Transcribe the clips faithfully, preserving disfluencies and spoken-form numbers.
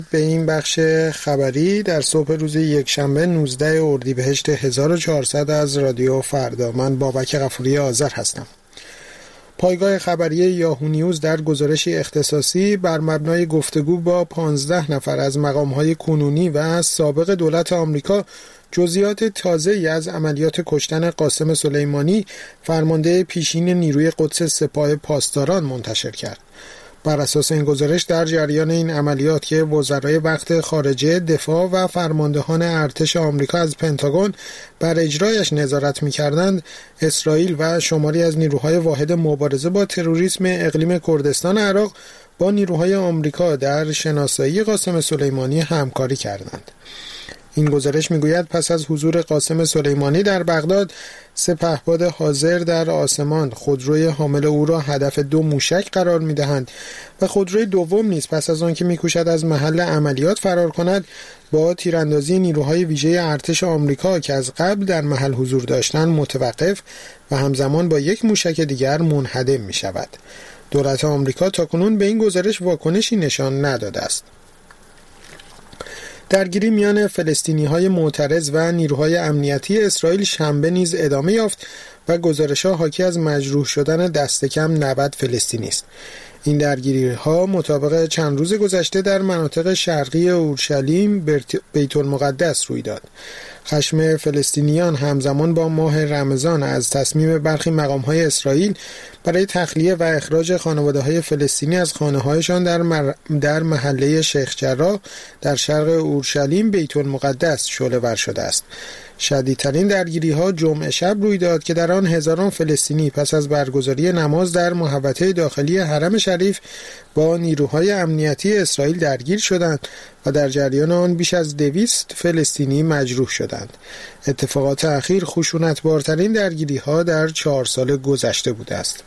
به این بخش خبری در صبح روز یکشنبه نوزده اردیبهشت هزار و چهارصد از رادیو فردا. من بابک غفوری آذر هستم. پایگاه خبری یاهو نیوز در گزارشی اختصاصی بر مبنای گفتگو با پانزده نفر از مقام‌های کنونی و سابق دولت آمریکا جزئیات تازه‌ای از عملیات کشتن قاسم سلیمانی، فرمانده پیشین نیروی قدس سپاه پاسداران منتشر کرد. بر اساس این گزارش در جریان این عملیات که وزرای وقت خارجه، دفاع و فرماندهان ارتش آمریکا از پنتاگون بر اجرایش نظارت می‌کردند، اسرائیل و شماری از نیروهای واحد مبارزه با تروریسم اقلیم کردستان عراق با نیروهای آمریکا در شناسایی قاسم سلیمانی همکاری کردند. این گزارش میگوید پس از حضور قاسم سلیمانی در بغداد، سپهباد حاضر در آسمان خودروی حامل او را هدف دو موشک قرار میدهند و خودروی دوم نیز پس از آن که میکوشد از محل عملیات فرار کند، با تیراندازی نیروهای ویژه ارتش آمریکا که از قبل در محل حضور داشتند متوقف و همزمان با یک موشک دیگر منهدم می شود. دولت آمریکا تاکنون به این گزارش واکنشی نشان نداده است. درگیری میان فلسطینی‌های معترض و نیروهای امنیتی اسرائیل شنبه نیز ادامه یافت و گزارش‌ها حاکی از مجروح شدن دست کم نود فلسطینی است. این درگیری‌ها مطابق چند روز گذشته در مناطق شرقی اورشلیم، بیت المقدس روی داد. خشم فلسطینیان همزمان با ماه رمضان از تصمیم برخی مقام‌های اسرائیل برای تخلیه و اخراج خانواده‌های فلسطینی از خانه‌هایشان در مر... در محله شیخ جراح در شرق اورشلیم بیت المقدس شعله‌ور شده است. شدیدترین درگیری‌ها جمعه شب روی داد که در آن هزاران فلسطینی پس از برگزاری نماز در محوطه داخلی حرم شریف با نیروهای امنیتی اسرائیل درگیر شدند و در جریان آن بیش از دویست فلسطینی مجروح شدند. اتفاقات اخیر خشونتبارترین درگیری‌ها در چهار سال گذشته بوده است.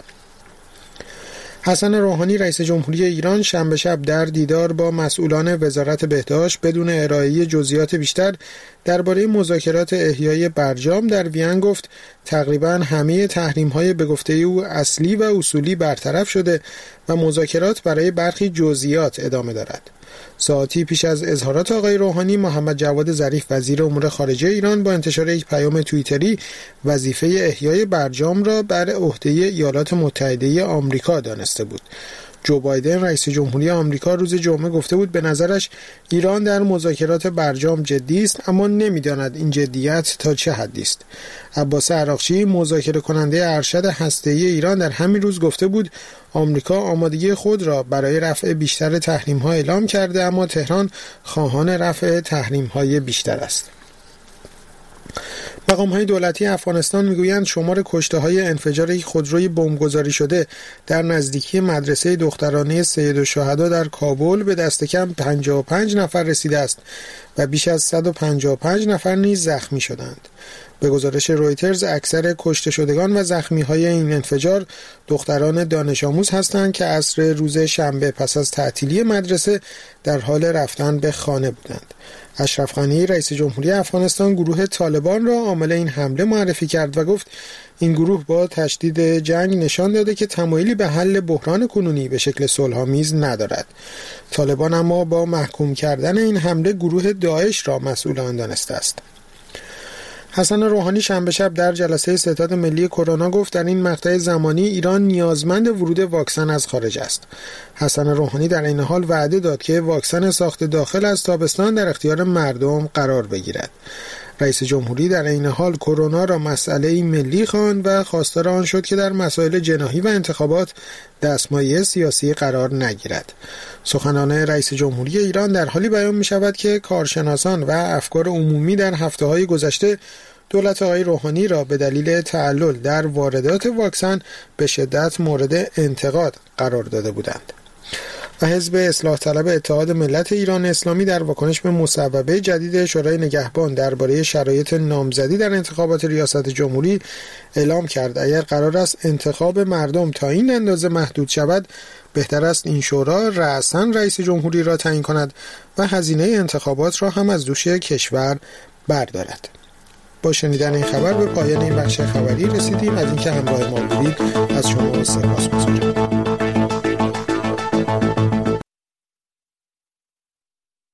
حسن روحانی رئیس جمهوری ایران شنبه شب در دیدار با مسئولان وزارت بهداشت بدون ارائه جزئیات بیشتر درباره مذاکرات احیای برجام در وین گفت تقریباً همه تحریم‌های به گفته او اصلی و اصولی برطرف شده و مذاکرات برای برخی جزئیات ادامه دارد. ساعتی پیش از اظهارات آقای روحانی، محمد جواد ظریف وزیر امور خارجه ایران با انتشار یک پیام توییتری وظیفه احیای برجام را بر عهده ایالات متحده آمریکا دانسته بود. جو بایدن رئیس جمهوری آمریکا روز جمعه گفته بود به نظرش ایران در مذاکرات برجام جدی است، اما نمی‌داند این جدیت تا چه حدی است. عباس عراقچی مذاکره کننده ارشد هسته‌ای ایران در همین روز گفته بود آمریکا آمادگی خود را برای رفع بیشتر تحریم‌ها اعلام کرده، اما تهران خواهان رفع تحریم‌های بیشتر است. مقام‌های دولتی افغانستان میگویند شمار کشته‌های انفجار یک خودروی بمبگذاری شده در نزدیکی مدرسه دخترانه سید الشهدا در کابل به دست کم پنجاه و پنج نفر رسیده است و بیش از صد و پنجاه و پنج نفر نیز زخمی شدند. به گزارش رویترز اکثر کشته شدگان و زخمی‌های این انفجار دختران دانش آموز هستند که عصر روز شنبه پس از تعطیلی مدرسه در حال رفتن به خانه بودند. اشرف غنی رئیس جمهوری افغانستان گروه طالبان را عامل این حمله معرفی کرد و گفت این گروه با تشدید جنگ نشان داده که تمایلی به حل بحران کنونی به شکل صلح‌آمیز ندارد. طالبان اما با محکوم کردن این حمله گروه داعش را مسئول آن دانسته است. حسن روحانی شنبه شب در جلسه ستاد ملی کرونا گفت در این مقطع زمانی ایران نیازمند ورود واکسن از خارج است. حسن روحانی در این حال وعده داد که واکسن ساخت داخل از تابستان در اختیار مردم قرار بگیرد. رئیس جمهوری در این حال کرونا را مسئله ملی خواند و خواستار آن شد که در مسائل جناحی و انتخابات دستمایه سیاسی قرار نگیرد. سخنان رئیس جمهوری ایران در حالی بیان می شود که کارشناسان و افکار عمومی در هفته‌های گذشته دولت آقای روحانی را به دلیل تعلل در واردات واکسن به شدت مورد انتقاد قرار داده بودند. و حزب اصلاح طلب اتحاد ملت ایران اسلامی در واکنش به مصوبه جدید شورای نگهبان درباره شرایط نامزدی در انتخابات ریاست جمهوری اعلام کرد اگر قرار است انتخاب مردم تا این اندازه محدود شود، بهتر است این شورا رأساً رئیس جمهوری را تعیین کند و هزینه انتخابات را هم از دوش کشور بردارد. با شنیدن این خبر به پایان این بخش خبری رسیدیم. از اینکه همراه ما بودید از شما سپاسگزارم.